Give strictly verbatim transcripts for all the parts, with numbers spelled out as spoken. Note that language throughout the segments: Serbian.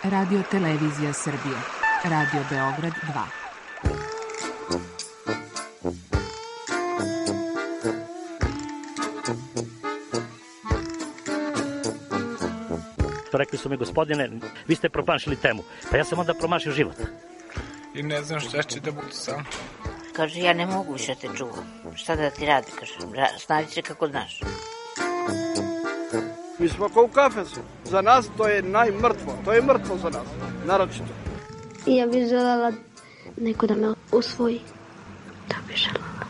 Radio Televizija Srbije. Radio Beograd dva. Rekli su mi, gospodine, vi ste promašili temu. Pa ja sam onda promašio život. I ne znam šta će da budu sam. Kaže, ja ne mogu više te čuvam. Šta da ti radi, kaže, snađi se kako znaš. Mi smo kao u kafesu. Za nas to je najmrtvo. To je mrtvo za nas, naročito. Ja bih želela neko da me usvoji. Da bih želela.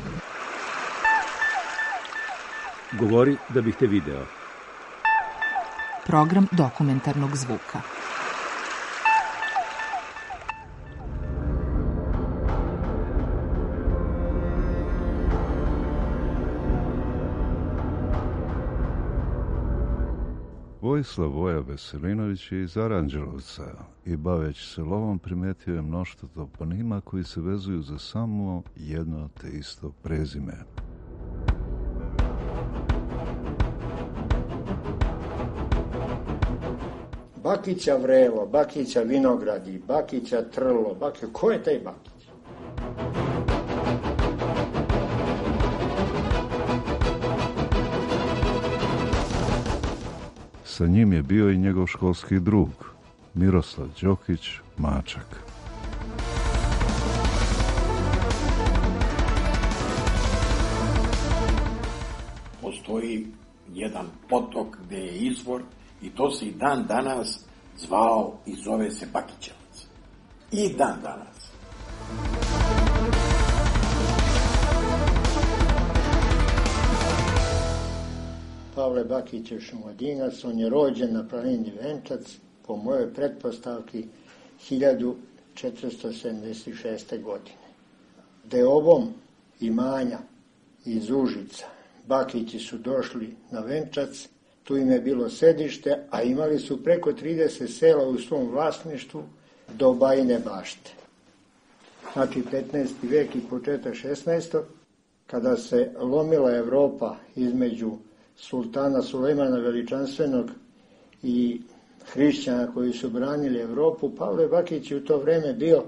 Govori da bih te video. Program dokumentarnog zvuka. Vojislav Voja Veselinović je iz Aranđelovca i baveći se lovom primetio je mnoštvo toponima koji se vezuju za samo jedno te isto prezime. Bakića Vrevo, Bakića Vinogradi, Bakića Trlo, Bakića... Ko je taj Bakić? Sa njim je bio i njegov školski drug, Miroslav Đokić Mačak. Postoji jedan potok gde je izvor i to se i dan danas zvao i zove se Bakićevac. I dan danas. Pavle Bakić je Šumadinac, on je rođen na planini Venčac, po mojoj pretpostavki hiljadu četiristo sedamdeset šeste. godine. Deobom imanja iz Užica Bakići su došli na Venčac, tu im je bilo sedište, a imali su preko trideset sela u svom vlasništvu do Bajine Bašte. Znači petnaesti vek i početak šesnaestog. kada se lomila Evropa između sultana Sulejmana Veličanstvenog i hrišćana koji su branili Evropu, Pavle Bakić je u to vreme bio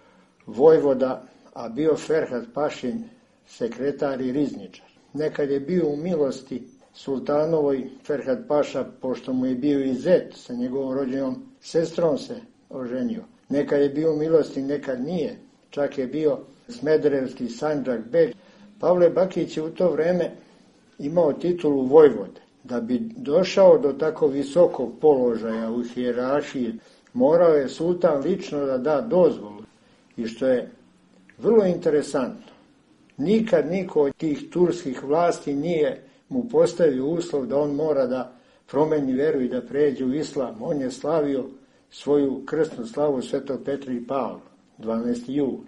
vojvoda, a bio Ferhat Pašin sekretar i rizničar. Nekad je bio u milosti sultanovoj, Ferhat Paša, pošto mu je bio i zet, sa njegovom rođenom sestrom se oženio. Nekad je bio u milosti, nekad nije. Čak je bio Smederevski Sandžak beg. Pavle Bakić je u to vreme imao titulu vojvode. Da bi došao do tako visokog položaja u hijerarhiji, morao je sultan lično da da dozvolu. I što je vrlo interesantno, nikad niko od tih turskih vlasti nije mu postavio uslov da on mora da promeni veru i da pređe u islam. On je slavio svoju krstnu slavu Svetog Petra i Pavla, dvanaesti jula.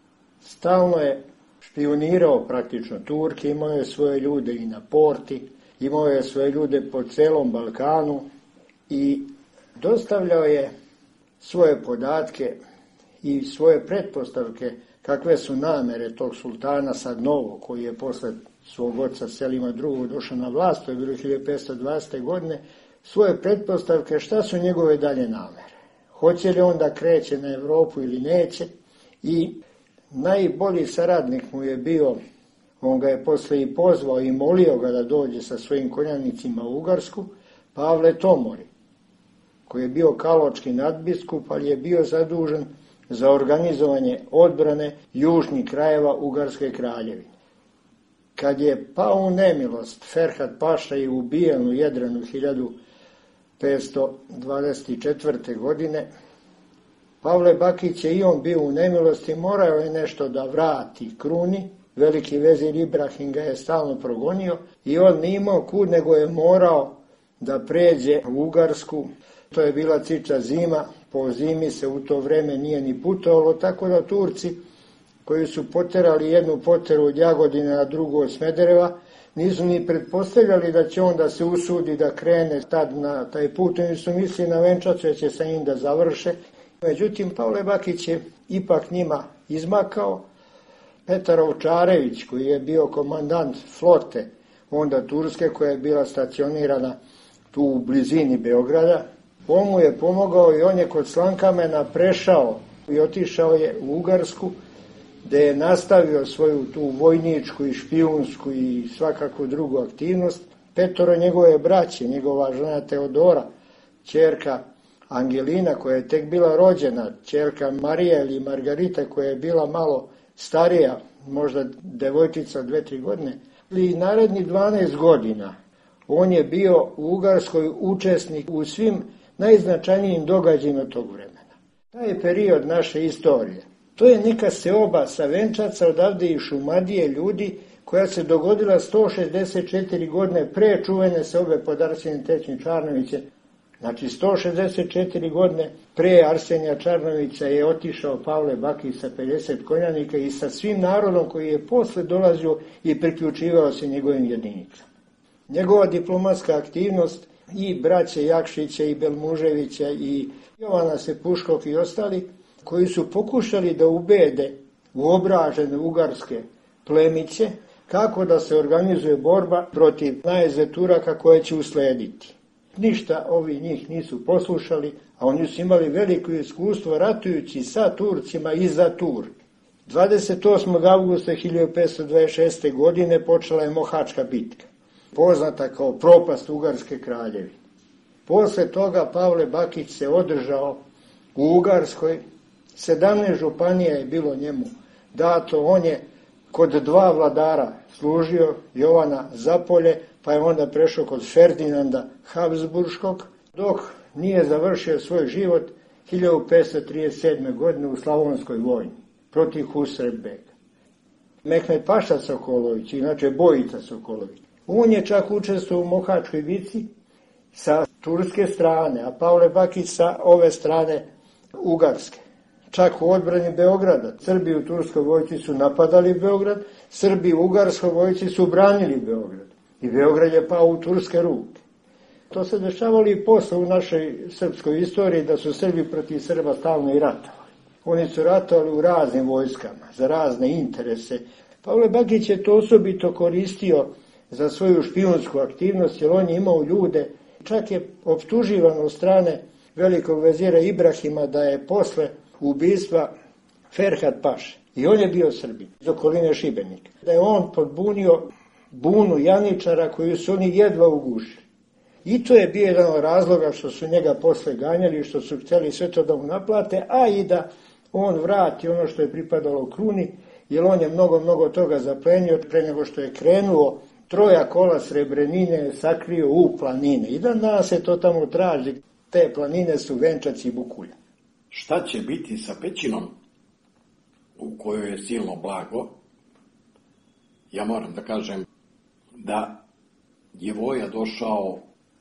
Stalno je špionirao praktično Turke, imao je svoje ljude i na porti, imao je svoje ljude po celom Balkanu i dostavljao je svoje podatke i svoje pretpostavke kakve su namere tog sultana sad novo, koji je posle svog oca Selima drugog došao na vlast, to je bilo hiljadu petsto dvadesete. godine, svoje pretpostavke šta su njegove dalje namere. Hoće li on da kreće na Evropu ili neće. I najbolji saradnik mu je bio, on ga je posle i pozvao i molio ga da dođe sa svojim konjanicima u Ugarsku, Pavle Tomori, koji je bio kaločki nadbiskup, ali je bio zadužen za organizovanje odbrane južnih krajeva Ugarske kraljevine. Kad je pao u nemilost Ferhat Paša i ubijen u Jedranu hiljadu petsto dvadeset četvrte. godine, Pavle Bakić je i on bio u nemilosti, morao je nešto da vrati kruni, veliki vezir Ibrahim ga je stalno progonio i on nije imao kud, nego je morao da pređe u Ugarsku. To je bila ciča zima, po zimi se u to vreme nije ni putovalo, tako da Turci koji su poterali jednu poteru od Jagodine, a drugu od Smedereva, nisu ni pretpostavljali da će on da se usudi da krene tad na taj put, oni su mislili na Venčac, jer će sa njim da završe. Međutim, Pavle Bakić je ipak njima izmakao. Petar Ovčarević, koji je bio komandant flote, onda Turske, koja je bila stacionirana tu u blizini Beograda, On mu je pomogao i on je kod Slankamena prešao i otišao je u Ugarsku, gde je nastavio svoju tu vojničku i špijunsku i svakako drugu aktivnost. Petoro njegove braće, njegova žena Teodora, ćerka Angelina koja je tek bila rođena, ćerka Marija ili Margarita koja je bila malo starija, možda devojčica dve, tri godine. I narednih dvanaest godina on je bio u Ugarskoj učesnik u svim najznačajnijim događajima tog vremena. Taj je period naše istorije. To je neka seoba sa Venčaca, odavde i Šumadije ljudi, koja se dogodila sto šezdeset četiri godine pre čuvene seobe pod Arsenijom Trećim Čarnovićem. Znači sto šezdeset četiri godine pre Arsenija Čarnovića je otišao Pavle Bakić sa pedeset konjanika i sa svim narodom koji je posle dolazio i priključivao se njegovim jedinicama. Njegova diplomatska aktivnost i braće Jakšića i Belmuževića i Jovana Sepuškog i ostali koji su pokušali da ubede uobražene ugarske plemiće kako da se organizuje borba protiv najezde Turaka koje će uslediti. Ništa ovi njih nisu poslušali, a oni su imali veliko iskustvo ratujući sa Turcima i za Turke. dvadeset osmog avgusta hiljadu petsto dvadeset šeste. godine počela je Mohačka bitka, poznata kao propast Ugarske kraljevine. Posle toga Pavle Bakić se održao u Ugarskoj, sedamnaest županija je bilo njemu dato, on je kod dva vladara služio, Jovana Zapolje, pa je onda prešao kod Ferdinanda Habsburškog, dok nije završio svoj život hiljadu petsto trideset sedme. godine u Slavonskoj vojni protiv Husrebega. Mehmed Paša Sokolović, inače Bojica Sokolović, on je čak učestvovao u Mohačkoj bici sa turske strane, a Pavle Bakić sa ove strane Ugarske. Čak u odbrani Beograda. Srbi u turskoj vojci su napadali Beograd, Srbi u ugarskoj vojci su branili Beograd. I Beograd je pao u turske ruke. To se dešavalo i posle u našoj srpskoj istoriji, da su Srbi protiv Srba stalno i ratovali. Oni su ratovali u raznim vojskama, za razne interese. Pavle Bakić je to osobito koristio za svoju špijunsku aktivnost, jer on je imao ljude, čak je optuživan od strane velikog vezira Ibrahima da je posle ubistva Ferhat Paše, i on je bio Srbin, iz okoline Šibenika, da je on podbunio bunu Janičara koju su oni jedva ugušili. I to je bio jedan od razloga što su njega posle ganjali, što su htjeli sve to da mu naplate, a i da on vrati ono što je pripadalo kruni, jer on je mnogo, mnogo toga zaplenio pre nego što je krenuo. Troja kola Srebrenine je sakrio u planine i dan danas se to tamo traži. Te planine su Venčac i Bukulja. Šta će biti sa pećinom u kojoj je silno blago? Ja moram da kažem da je Voja došao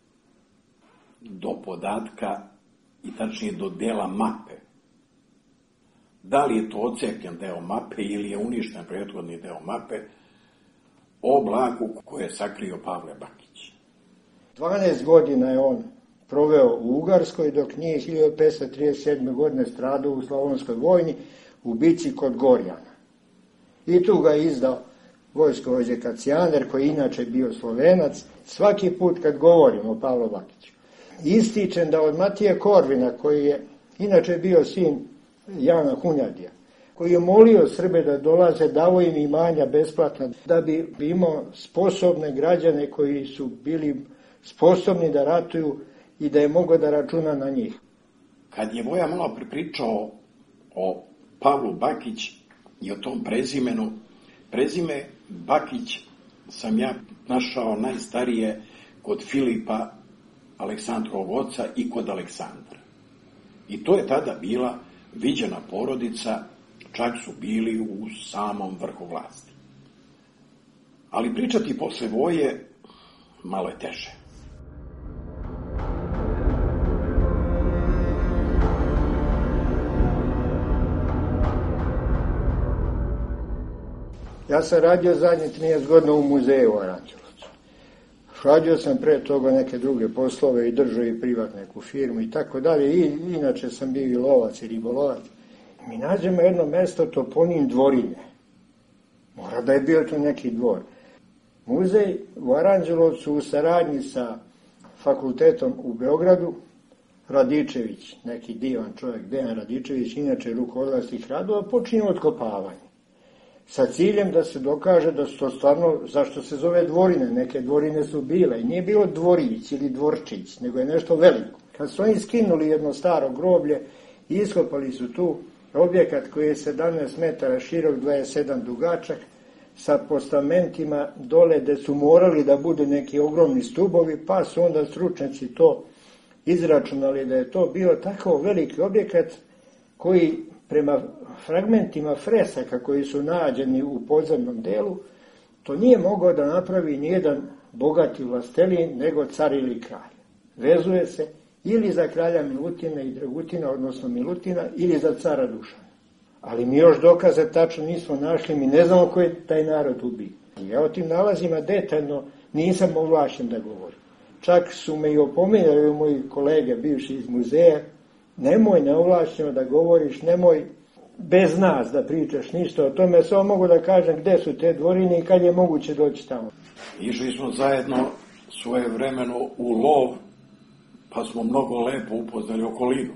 do podatka i tačnije do dela mape. Da li je to ocepljen deo mape ili je uništen prethodni deo mape o blagu koje je sakrio Pavle Bakić. dvanaest godina je on proveo u Ugarskoj, dok nije hiljadu petsto trideset sedme. godine stradao u Slavonskoj vojni u bici kod Gorjana. I tu ga je izdao vojskovođa Kacijaner, koji je inače bio Slovenac. Svaki put kad govorimo o Pavlu Bakiću, ističem da od Matije Korvina, koji je inače bio sin Jana Hunjadija, koji je molio Srbe da dolaze, davo im imanja besplatno, da bi imao sposobne građane koji su bili sposobni da ratuju i da je mogao da računa na njih. Kad je Voja malo pripričao o Pavlu Bakić i o tom prezimenu, prezime Bakić sam ja našao najstarije kod Filipa, Aleksandrovog oca, i kod Aleksandra. I to je tada bila viđena porodica, čak su bili u samom vrhu vlasti. Ali pričati posle Voje malo je teže. Ja sam radio zadnje trinaest godina u muzeju u Aranđelovcu. Radio sam pre toga neke druge poslove i držao i privatnu neku firmu i tako dalje. I inače sam bio i lovac i ribolovac. Mi nađemo jedno mesto, toponim Dvorine. Mora da je bio tu neki dvor. Muzej u Aranđelovcu u saradnji sa fakultetom u Beogradu Radičević, neki divan čovjek, Dejan Radičević, inače rukovodilac tih radova, počinje otkopavanje. Sa ciljem da se dokaže da su to stvarno, zašto se zove dvorine, neke dvorine su bile, i nije bilo dvorić ili dvorčić, nego je nešto veliko. Kad su oni skinuli jedno staro groblje i iskopali su tu objekat koji je sedamnaest metara širok, dvadeset sedam dugačak, sa postamentima dole gde su morali da budu neki ogromni stubovi, pa su onda stručnjaci to izračunali da je to bio tako veliki objekat koji prema fragmentima fresaka koji su nađeni u podzemnom delu, to nije mogao da napravi nijedan bogati vlastelin nego car ili kralj. Vezuje se ili za kralja Milutina i Dragutina, odnosno Milutina, ili za cara Dušana. Ali mi još dokaze tačno nismo našli, mi ne znamo ko je taj narod ubio. Ja o tim nalazima detaljno nisam ovlašćen da govorim. Čak su me i opominjali moji kolege bivši iz muzeja, nemoj neovlašćeno da govoriš, nemoj bez nas da pričaš ništa o tome, samo mogu da kažem gde su te dvorine i kad je moguće doći tamo. Išli smo zajedno svoje vremeno u lov, pa smo mnogo lepo upoznali okolinu.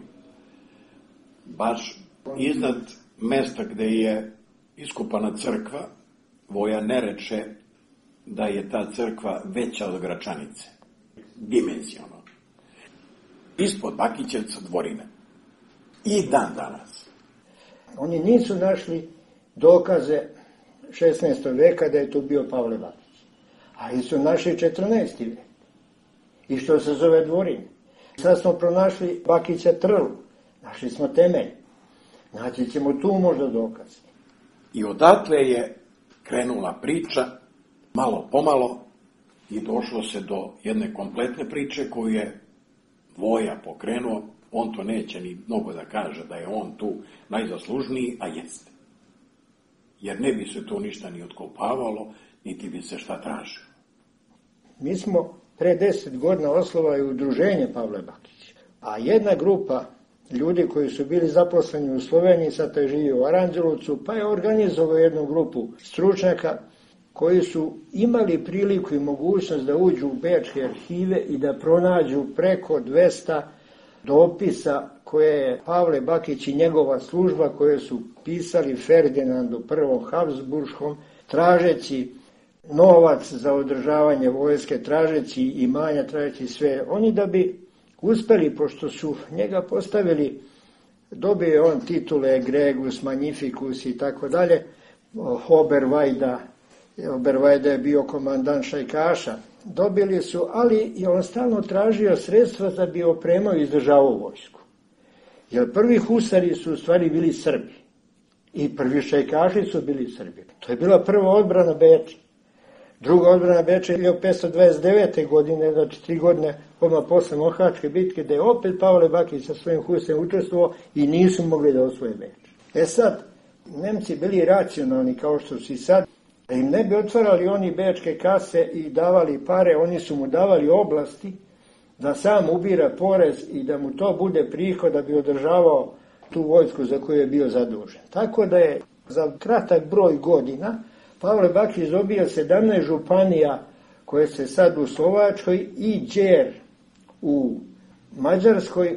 Baš iznad mesta gde je iskopana crkva, Voja ne reče da je ta crkva veća od Gračanice, dimenziono. Ispod Bakićevca dvorine. I dan danas. Oni nisu našli dokaze šesnaestog veka da je tu bio Pavle Bakić. Ali su našli četrnaesti vek. I što se zove dvorine. Sad smo pronašli Bakića trlu. Našli smo temelj. Naći ćemo tu možda dokaz. I odatle je krenula priča, malo pomalo, i došlo se do jedne kompletne priče koju je Voja pokrenuo. On to neće ni mnogo da kaže da je on tu najzaslužniji, a jeste. Jer ne bi se to ništa ni otkopavalo, niti bi se šta tražilo. Mi smo pre deset godina osnovali udruženje Pavle Bakić, a jedna grupa ljudi koji su bili zaposleni u Sloveniji, sad je živio u Aranđelovcu, pa je organizovao jednu grupu stručnjaka koji su imali priliku i mogućnost da uđu u bečke arhive i da pronađu preko dvesta dopisa koje je Pavle Bakić i njegova služba koje su pisali Ferdinandu prvom Habsburškom, tražeći novac za održavanje vojske, tražeći imanja, tražeći sve. Oni da bi uspeli, pošto su njega postavili, dobio je on titule Egregus, Magnificus i tako dalje, Obervajda, Obervajda je bio komandant šajkaša, dobili su, ali je on stalno tražio sredstva da bi opremao i izdržavao vojsku. Jer prvi husari su u stvari bili Srbi i prvi šajkaši su bili Srbi. To je bila prva odbrana Beča. Druga odbrana Beča je hiljadu petsto dvadeset devete. godine, znači tri godine odmah posle Mohačke bitke, da je opet Pavle Bakić sa svojim husarima učestvovao i nisu mogli da osvoje Beč. E sad, Nemci bili racionalni kao što su i sad, da im ne bi otvarali oni bečke kase i davali pare, oni su mu davali oblasti da sam ubira porez i da mu to bude prihod da bi održavao tu vojsku za koju je bio zadužen. Tako da je za kratak broj godina Pavle Bakić dobio sedamnaest županija koje se sad u Slovačkoj i Đer u Mađarskoj,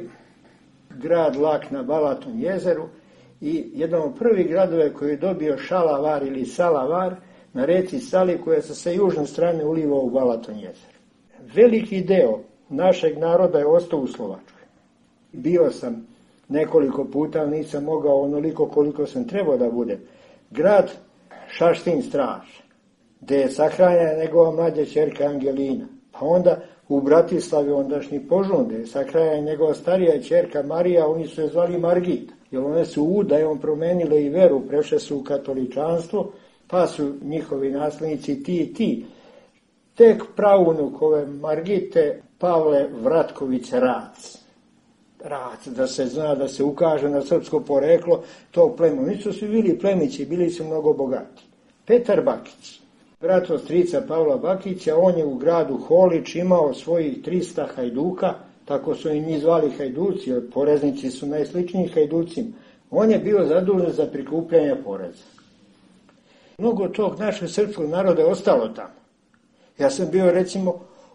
grad Lak na Balaton jezeru i jedan od prvih gradove koji je dobio Šalavar ili Salavar na reci Sali koja se sa južne strane uliva u Balaton jezer. Veliki deo našeg naroda je ostao u Slovačkoj. Bio sam nekoliko puta, ali nisam mogao onoliko koliko sam trebao da budem. Grad Šaštin Straž, gde je sahranjena njegova mlađa ćerka Angelina. Pa onda u Bratislavi ondašnji Požun, gde je sahranjena njegova starija ćerka Marija, oni su je zvali Margita. Jer one su udajom promenile i veru, prešle su u katoličanstvo, pa su njihovi naslednici ti i ti. Tek praunuk ove Margite, Pavle Vratković Rac. Rac, da se zna, da se ukaže na srpsko poreklo tog plema. Nisu svi bili plemići, bili su mnogo bogati. Petar Bakić, brat od strica Pavla Bakića, on je u gradu Holić imao svojih trista hajduka, tako su i njih zvali hajduci, jer poreznici su najsličniji hajducima. On je bio zadužen za prikupljanje poreza. Mnogo tog našeg srpskog naroda je ostalo tamo. Ja sam bio recimo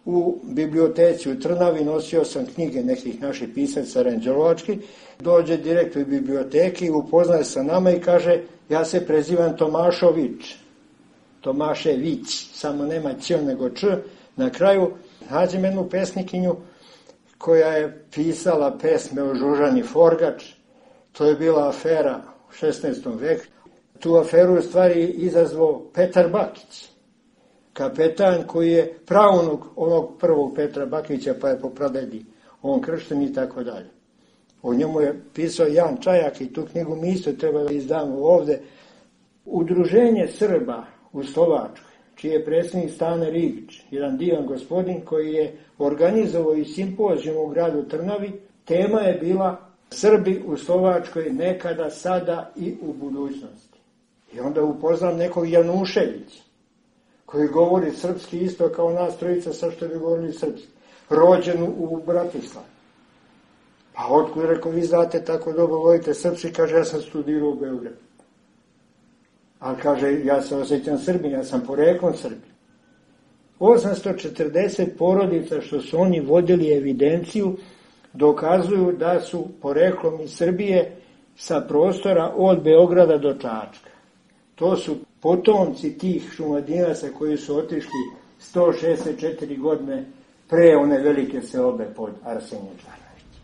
u biblioteci u Trnavi, nosio sam knjige nekih naših pisaca aranđelovačkih, dođe direktor biblioteke i upoznaje sa nama i kaže, ja se prezivam Tomašović, Tomašević, samo nema ć nego č. Na kraju nađem jednu pesnikinju koja je pisala pesme o Žužani Forgač, to je bila afera u šesnaestom veku. Tu aferu u stvari izazvao Petar Bakić, kapetan koji je praunuk onog prvog Petra Bakića, pa je po pradedi on kršten i tako dalje. O njemu je pisao Jan Čajak i tu knjigu mi isto treba da izdamo ovde. Udruženje Srba u Slovačkoj, čiji je predsjednik Stane Rigić, jedan divan gospodin koji je organizovao i simpozijum u gradu Trnavi, tema je bila Srbi u Slovačkoj nekada, sada i u budućnosti. I onda upoznam nekog Januševića, koji govori srpski isto kao nas trojica, sa što bi govorili srpski, rođen u Bratislavi. Pa otkud, rekao, vi znate tako dobro, govorite srpski, kaže, ja sam studirao u Beogradu. Ali kaže, ja se osjećam Srbin, ja sam poreklom Srbin. osamsto četrdeset porodica što su oni vodili evidenciju, dokazuju da su poreklom iz Srbije sa prostora od Beograda do Čačka. To su potomci tih Šumadinaca koji su otišli sto šezdeset četiri godine pre one velike seobe pod Arsenijem Čarnovićem.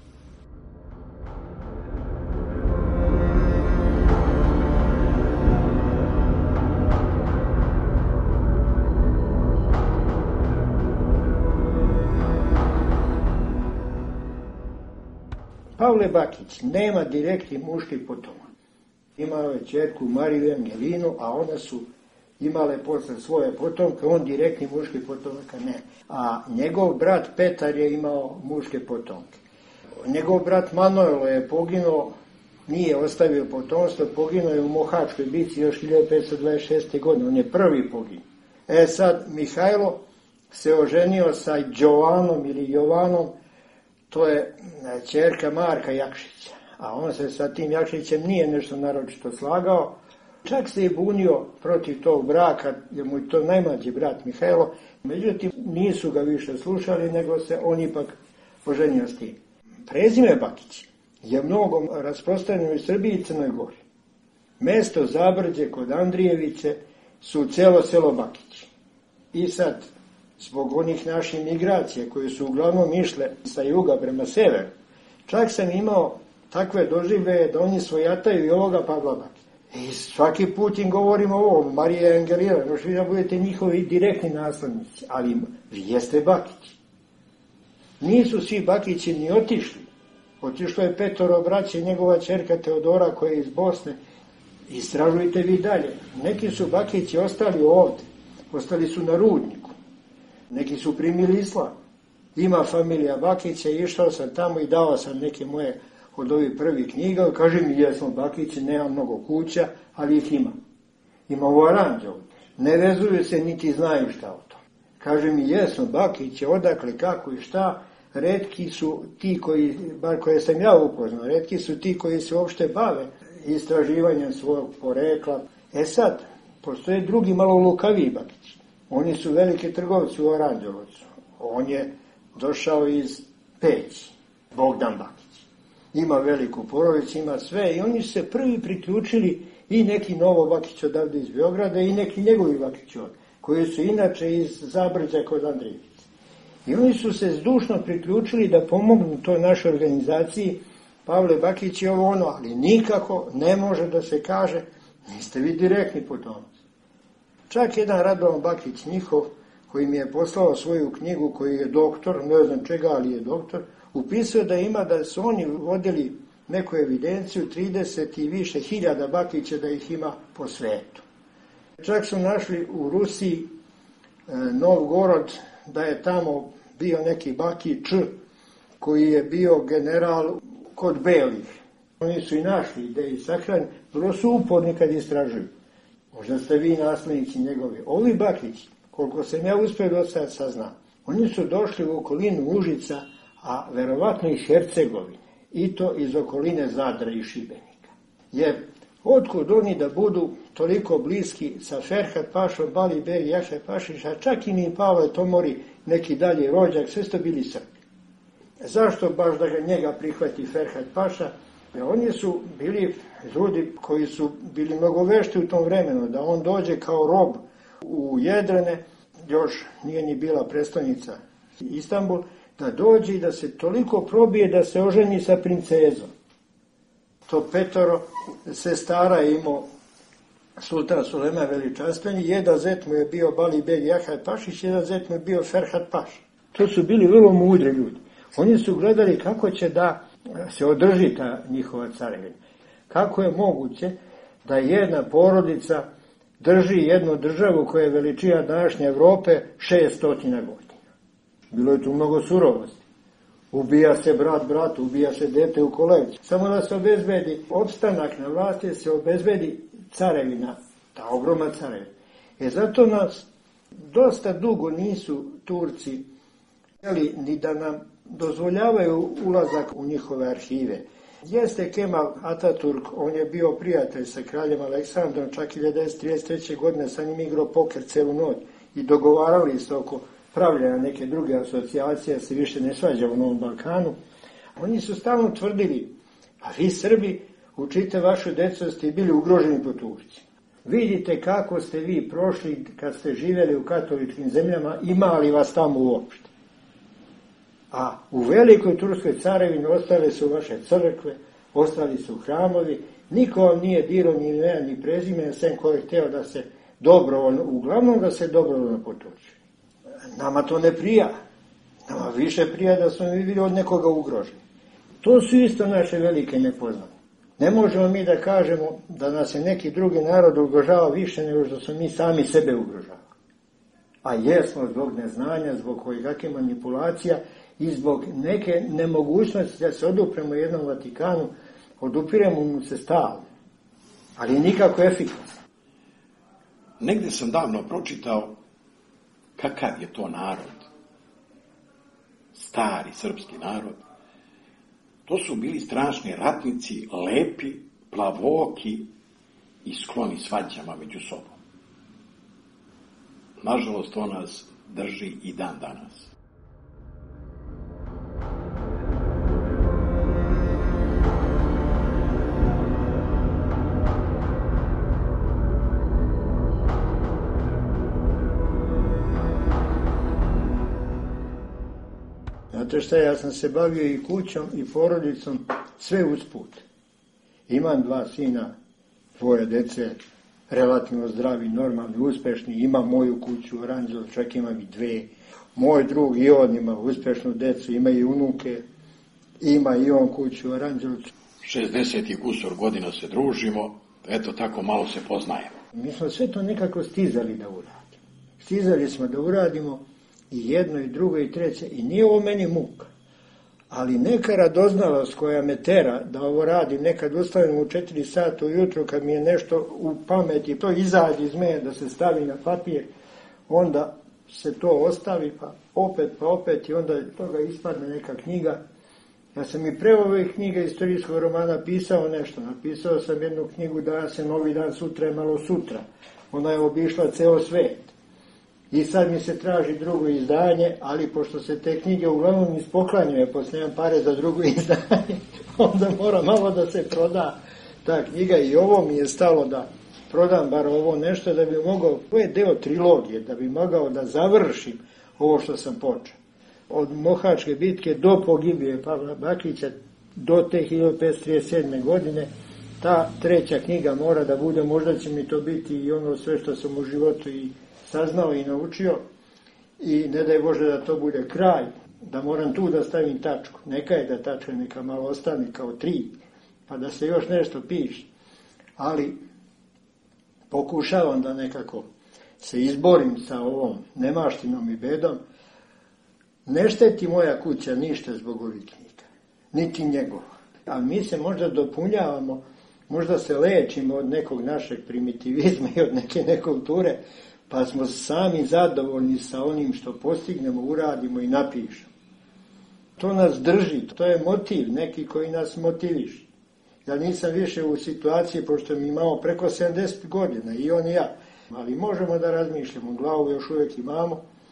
Pavle Bakić nema direktni muški potomak. Imao je ćerku Mariju Angelinu, a one su imale posle svoje potomke, on direktni muški potomaka ne. A njegov brat Petar je imao muške potomke. Njegov brat Manojlo je poginuo, nije ostavio potomstvo, poginuo je u Mohačkoj bici još hiljadu petsto dvadeset šeste. godine, on je prvi poginuo. E sad, Mihajlo se oženio sa Đovanom ili Jovanom, to je ćerka Marka Jakšića, a on se sa tim Jakšićem nije nešto naročito slagao. Čak se i bunio protiv tog braka, jer mu je to najmlađi brat Mihajlo, međutim nisu ga više slušali, nego se on ipak oženio s tim. Prezime Bakić je mnogo rasprostranjeno u Srbiji i Crnoj Gori. Mesto Zabrđe kod Andrijevice su celo selo Bakić. I sad, zbog onih naših migracija koje su uglavnom išle sa juga prema severu, čak sam imao takve doživljaje da oni svojataju i ovoga Pavla Bakića. I svaki put im govorimo ovo, Marija Angelina, još vi da budete njihovi direktni naslednici, ali vi jeste Bakići. Nisu svi Bakići ni otišli. Otišlo je petoro braće, njegova ćerka Teodora koja je iz Bosne. Istražujte vi dalje. Neki su Bakići ostali ovde, ostali su na Rudniku. Neki su primili islam. Ima familija Bakića, išao sam tamo i dao sam neke moje od ovih prvih knjiga. Kaže mi, jesmo Bakići, nema mnogo kuća, ali ih ima. Ima u Aranđelovu. Ne vezuju se, niti znaju šta o tom. Kaže mi, jesmo Bakići, odakle, kako i šta. Retki su ti koji, bar koje sam ja upoznao, retki su ti koji se uopšte bave istraživanjem svog porekla. E sad, postoje drugi malo lukaviji Bakići. Oni su veliki trgovci u Aranđelovcu. On je došao iz Peći, Bogdan Bakić. Ima veliku porodicu, ima sve i oni su se prvi priključili i neki Novo Bakić odavde iz Beograda i neki njegovi Bakić od, koji su inače iz Zabrđa kod Andrijevice. I oni su se zdušno priključili da pomognu toj našoj organizaciji. Pavle Bakić je ovo ono, ali nikako ne može da se kaže, niste vi direktni potomci. Čak jedan Radovan Bakić njihov, koji mi je poslao svoju knjigu, koji je doktor, ne znam čega, ali je doktor, upisao da ima da su oni vodili neku evidenciju trideset i više hiljada Bakića da ih ima po svetu. Čak su našli u Rusiji e, Novgorod, da je tamo bio neki Bakić koji je bio general kod Belih. Oni su i našli gde i sahranjeni, vrlo su uporni kad istražuju. Možda ste vi naslednici njegovi. Ovi Bakići, koliko sam ja uspio do sad saznam, oni su došli u okolinu Užica, a verovatno i Hercegovine, i to iz okoline Zadra i Šibenika. Jer otkud oni da budu toliko bliski sa Ferhat Pašom, Bali Beri, Jaše Pašić, a čak i ni Pavle Tomori neki dalje rođak, sve to bili Srbi. Zašto baš da ga njega prihvati Ferhat Paša? Oni su bili ljudi koji su bili mnogo vešti u tom vremenu, da on dođe kao rob u Jedrene, još nije ni bila prestolnica Istanbul, da dođe i da se toliko probije da se oženi sa princezom. To petoro sestara je imao sultan Sulejman Veličanstveni, jedan zet mu je bio Bali Beg Jahaj Pašić, jedan zet mu je bio Ferhat Paša. To su bili vrlo mudri ljudi. Oni su gledali kako će da se održi ta njihova carevina. Kako je moguće da jedna porodica drži jednu državu koja je veličina današnje Evrope šeststotina godina. Bilo je tu mnogo surovosti. Ubija se brat bratu, ubija se dete u kolevci. Samo da se obezbedi opstanak na vlasti, se obezbedi carevina, ta ogromna carevina. E zato nas dosta dugo nisu Turci htjeli ni da nam dozvoljavaju ulazak u njihove arhive. Jeste Kemal Ataturk, on je bio prijatelj sa kraljem Aleksandrom, čak hiljadu devetsto trideset treće. godine sa njim igrao poker celu noć i dogovarali se oko pravljena neke druge asocijacije, se više ne svađa u Novom Balkanu. Oni su stalno tvrdili, a vi Srbi učite vašu decu, ste bili ugroženi po Turcima. Vidite kako ste vi prošli kad ste živjeli u katoličkim zemljama, imali vas tamo uopšte. A u velikoj turskoj carevini ostale su vaše crkve, ostali su hramovi, niko vam nije dirao ni imena ni prezimena, sem ko je hteo da se dobrovoljno, uglavnom da se dobrovoljno potuči. Nama to ne prija. Nama više prija da smo mi bili od nekoga ugroženi. To su isto naše velike nepoznane. Ne možemo mi da kažemo da nas je neki drugi narod ugrožava više nego što smo mi sami sebe ugrožavali. A jesmo zbog neznanja, zbog kojegakve manipulacija i zbog neke nemogućnosti da se odupremo jednom Vatikanu, odupiremo mu se stalno, ali nikako efikasno. Negde sam davno pročitao kakav je to narod, stari srpski narod. To su bili strašni ratnici, lepi, plavoki i skloni svađama među sobom. Nažalost, to nas drži i dan danas. Znate šta, ja sam se bavio i kućom i porodicom, sve usput. Imam dva sina, dvoje dece, relativno zdravi, normalni, uspešni, imam moju kuću u Aranđelovcu, čak imam i dve. Moj drug i on ima uspešnu decu, ima i unuke, ima i on kuću u Aranđelovcu. šezdeset i kusur godina se družimo, eto tako malo se poznajemo. Mi smo sve to nekako stizali da uradimo. Stizali smo da uradimo i jedno, i drugo, i treće. I nije ovo meni muka. Ali neka radoznalost koja me tera da ovo radim, nekad ustanem u četiri sata ujutru kad mi je nešto u pameti, to izađe iz mene da se stavi na papir, onda se to ostavi, pa opet, pa opet, i onda toga ispadne neka knjiga. Ja sam i pre ove knjiga istorijskog romana pisao nešto. Napisao sam jednu knjigu Danas se novi dan, sutra je malo sutra. Ona je obišla ceo svet. I sad mi se traži drugo izdanje, ali pošto se te knjige uglavnom ispoklanjuje, posle nemam pare za drugo izdanje, onda mora malo da se proda ta knjiga, i ovo mi je stalo da prodam bar ovo nešto da bi mogao, to je deo trilogije, da bi mogao da završim ovo što sam počeo. Od Mohačke bitke do pogibije Pavla Bakića do te hiljadu petsto trideset sedme. godine, ta treća knjiga mora da bude, možda će mi to biti i ono sve što sam u životu i saznao i naučio, i ne daj Bože da to bude kraj, da moram tu da stavim tačku. Neka je da tačka neka malo ostane kao tri, pa da se još nešto piše. Ali pokušavam da nekako se izborim sa ovom nemaštinom i bedom. Ne šteti moja kuća ništa zbog ovih knjiga, niti njegova. A mi se možda dopunjavamo, možda se lečimo od nekog našeg primitivizma i od neke nekulture, pa smo sami zadovoljni sa onim što postignemo, uradimo i napišemo. To nas drži, to je motiv, neki koji nas motiviš. Ja nisam više u situaciji, pošto mi imamo preko sedamdeset godina, i on i ja, ali možemo da razmišljamo, glavu još uvijek imamo,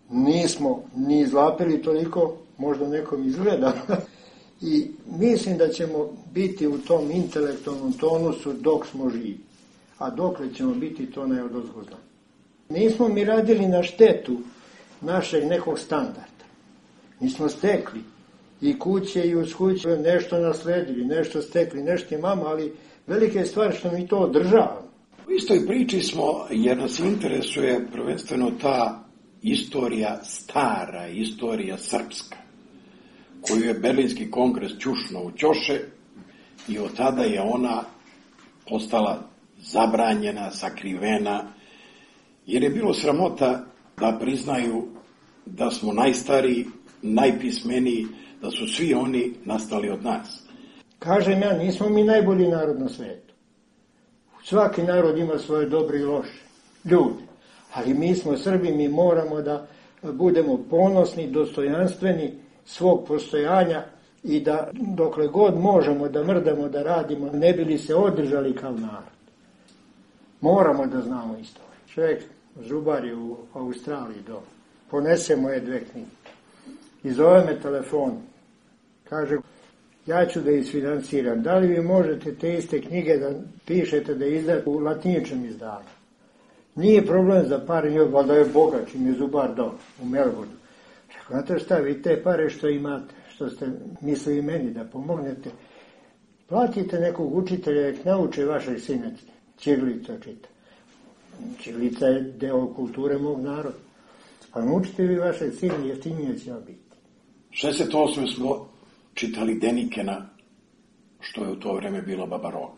nismo ni izlapili toliko, možda nekom izgleda. I mislim da ćemo biti u tom intelektualnom tonusu dok smo živi. A dokle ćemo biti, to ne odozgodno. Nismo mi radili na štetu našeg nekog standarda. Mi smo stekli i kuće i uz kuće nešto nasledili, nešto stekli, nešto imamo, ali velike stvari što mi to održavamo. U istoj priči smo, jer nas interesuje prvenstveno ta istorija, stara istorija srpska, koju je Berlinski kongres ćušno u ćoše i od tada je ona postala zabranjena, sakrivena, jer je bilo sramota da priznaju da smo najstariji, najpismeniji, da su svi oni nastali od nas. Kažem ja, nismo mi najbolji narod na svetu. Svaki narod ima svoje dobre i loše ljude, ali mi smo Srbi, mi moramo da budemo ponosni, dostojanstveni svog postojanja i da dokle god možemo da mrdamo, da radimo, ne bi li se održali kao narod. Moramo da znamo istoriju. Čovjek zubar je u Australiji dole. Ponese moje dve knjige. I zove me telefon. Kaže, ja ću da isfinanciram. Da li vi možete te iste knjige da pišete, da izdate u latiničnom izdanju? Nije problem za pare, valjda je bogač, im je zubar dole, u Melbourneu. Rekao, znate šta, vi te pare što imate, što ste mislili meni da pomognete, platite nekog učitelja, nek nauče vašeg sina ćirilica čita. Ćirilica je deo kulture mog naroda. Pa naučite vi vašeg sina, jeftinije će biti. šezdeset osme smo čitali Denikena, što je u to vreme bila Baba Roga.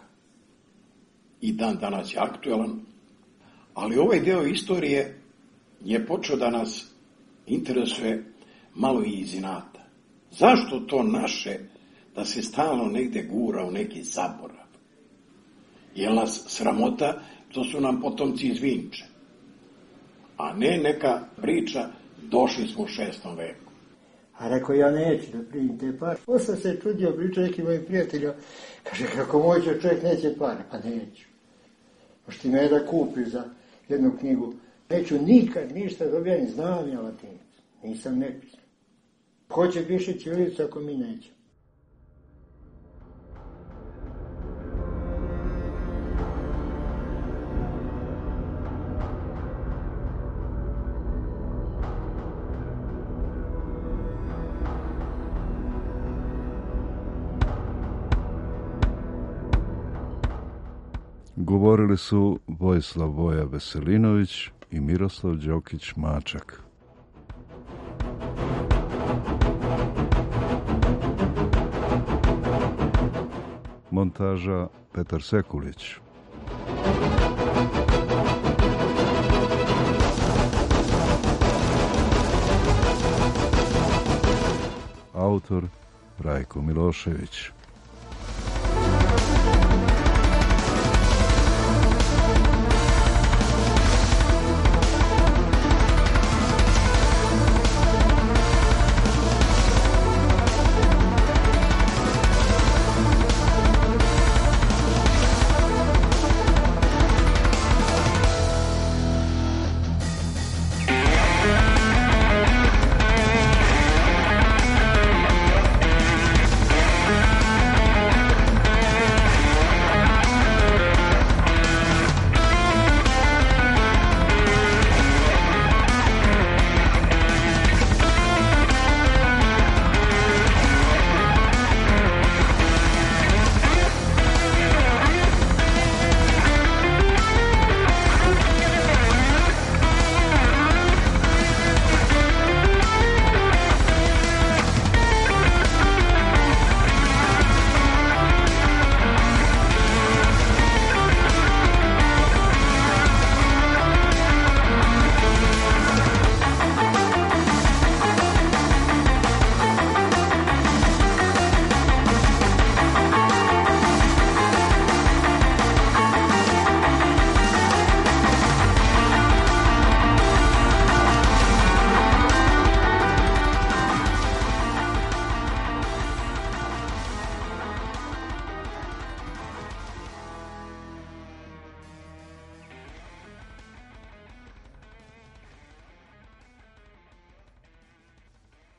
I dan danas je aktuelan, ali ovaj deo istorije je počeo da nas interesuje malo i iz inata. Zašto to naše da se stalno negde gura u neki zaborav? Je nas sramota, to su nam potomci iz Vinče, a ne neka priča, došli smo u šestom veku. A rekao, ja neću da primim te pare. Posle se čudio, pričao neki moj prijatelja, kaže, kako moj čovjek neće pare, pa neću. Pošto me da kupiš za jednu knjigu. Neću nikad ništa dobijati, znam ja latinicu. Nisam nepisan. Ko će piše ćirilicu ako mi neće? Govorili su Vojislav Voja Veselinović i Miroslav Đokić-Mačak. Montaža Petar Sekulić. Autor Rajko Milošević.